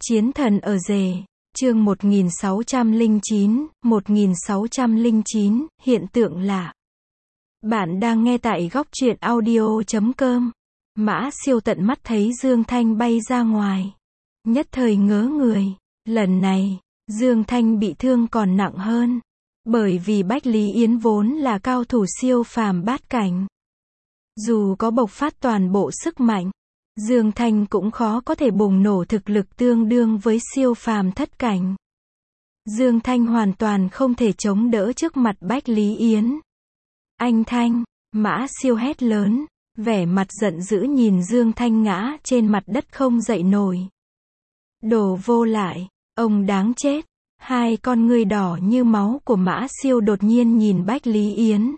Chiến thần ở rể, chương 1609, hiện tượng lạ. Bạn đang nghe tại góc truyện audio.com. Mã Siêu tận mắt thấy Dương Thanh bay ra ngoài. Nhất thời ngớ người. Lần này, Dương Thanh bị thương còn nặng hơn. Bởi vì Bách Lý Yến vốn là cao thủ siêu phàm bát cảnh. Dù có bộc phát toàn bộ sức mạnh, Dương Thanh cũng khó có thể bùng nổ thực lực tương đương với siêu phàm thất cảnh. Dương Thanh hoàn toàn không thể chống đỡ trước mặt Bách Lý Yến. Anh Thanh, Mã Siêu hét lớn, vẻ mặt giận dữ nhìn Dương Thanh ngã trên mặt đất không dậy nổi. Đồ vô lại, ông đáng chết. Hai con ngươi đỏ như máu của Mã Siêu đột nhiên nhìn Bách Lý Yến.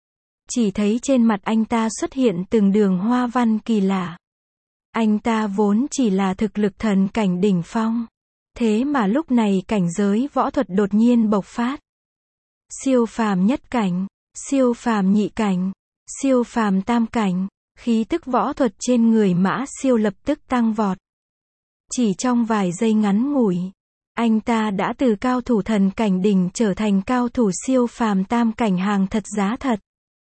Chỉ thấy trên mặt anh ta xuất hiện từng đường hoa văn kỳ lạ. Anh ta vốn chỉ là thực lực thần cảnh đỉnh phong. Thế mà lúc này cảnh giới võ thuật đột nhiên bộc phát. Siêu phàm nhất cảnh, siêu phàm nhị cảnh, siêu phàm tam cảnh, khí tức võ thuật trên người Mã Siêu lập tức tăng vọt. Chỉ trong vài giây ngắn ngủi, anh ta đã từ cao thủ thần cảnh đỉnh trở thành cao thủ siêu phàm tam cảnh hàng thật giá thật.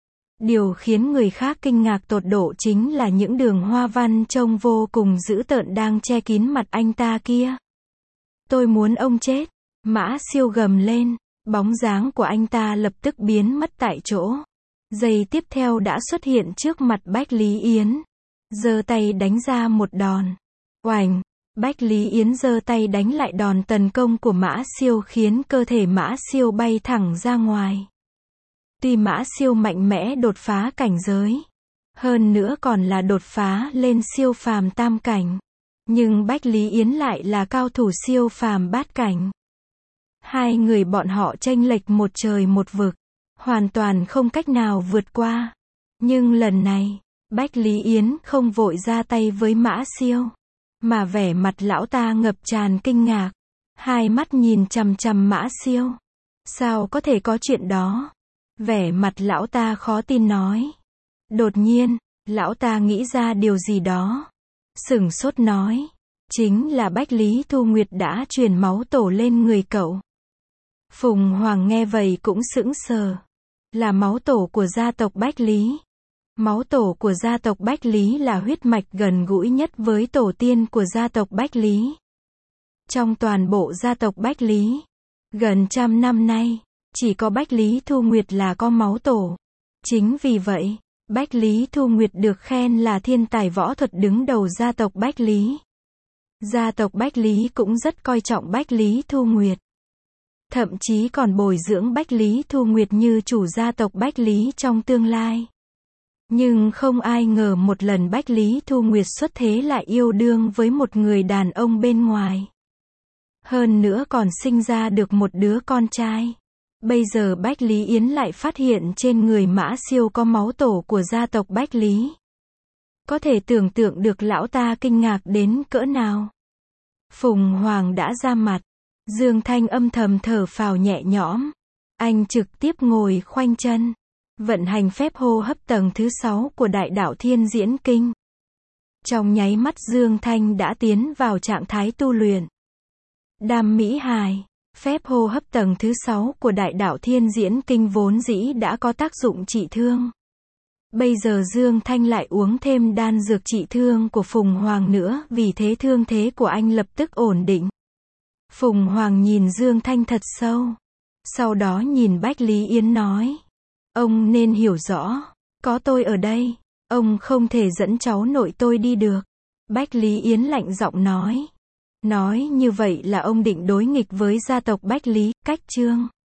Điều khiến người khác kinh ngạc tột độ chính là những đường hoa văn trông vô cùng dữ tợn đang che kín mặt anh ta kia. Tôi muốn ông chết. Mã Siêu gầm lên, bóng dáng của anh ta lập tức biến mất tại chỗ. Giây tiếp theo đã xuất hiện trước mặt Bách Lý Yến. Giơ tay đánh ra một đòn. Oành! Bách Lý Yến giơ tay đánh lại đòn tấn công của Mã Siêu khiến cơ thể Mã Siêu bay thẳng ra ngoài. Tuy Mã Siêu mạnh mẽ đột phá cảnh giới, hơn nữa còn là đột phá lên siêu phàm tam cảnh, nhưng Bách Lý Yến lại là cao thủ siêu phàm bát cảnh. Hai người bọn họ chênh lệch một trời một vực, hoàn toàn không cách nào vượt qua. Nhưng lần này, Bách Lý Yến không vội ra tay với Mã Siêu, mà vẻ mặt lão ta ngập tràn kinh ngạc, hai mắt nhìn chằm chằm Mã Siêu. Sao có thể có chuyện đó? Vẻ mặt lão ta khó tin nói. Đột nhiên, lão ta nghĩ ra điều gì đó. Sửng sốt nói. Chính là Bách Lý Thu Nguyệt đã truyền máu tổ lên người cậu. Phùng Hoàng nghe vậy cũng sững sờ. Là máu tổ của gia tộc Bách Lý. Máu tổ của gia tộc Bách Lý là huyết mạch gần gũi nhất với tổ tiên của gia tộc Bách Lý. Trong toàn bộ gia tộc Bách Lý, gần 100 năm nay, chỉ có Bách Lý Thu Nguyệt là có máu tổ. Chính vì vậy, Bách Lý Thu Nguyệt được khen là thiên tài võ thuật đứng đầu gia tộc Bách Lý. Gia tộc Bách Lý cũng rất coi trọng Bách Lý Thu Nguyệt. Thậm chí còn bồi dưỡng Bách Lý Thu Nguyệt như chủ gia tộc Bách Lý trong tương lai. Nhưng không ai ngờ một lần Bách Lý Thu Nguyệt xuất thế lại yêu đương với một người đàn ông bên ngoài. Hơn nữa còn sinh ra được một đứa con trai. Bây giờ Bách Lý Yến lại phát hiện trên người Mã Siêu có máu tổ của gia tộc Bách Lý. Có thể tưởng tượng được lão ta kinh ngạc đến cỡ nào. Phùng Hoàng đã ra mặt. Dương Thanh âm thầm thở phào nhẹ nhõm. Anh trực tiếp ngồi khoanh chân, vận hành phép hô hấp tầng thứ 6 của Đại Đạo Thiên Diễn Kinh. Trong nháy mắt Dương Thanh đã tiến vào trạng thái tu luyện. Đam Mỹ Hài. Phép hô hấp tầng thứ 6 của Đại Đạo Thiên Diễn Kinh vốn dĩ đã có tác dụng trị thương. Bây giờ Dương Thanh lại uống thêm đan dược trị thương của Phùng Hoàng nữa, vì thế thương thế của anh lập tức ổn định. Phùng Hoàng nhìn Dương Thanh thật sâu. Sau đó nhìn Bách Lý Yến nói. Ông nên hiểu rõ, có tôi ở đây, ông không thể dẫn cháu nội tôi đi được. Bách Lý Yến lạnh giọng nói. Nói như vậy là ông định đối nghịch với gia tộc Bách Lý, cách chương.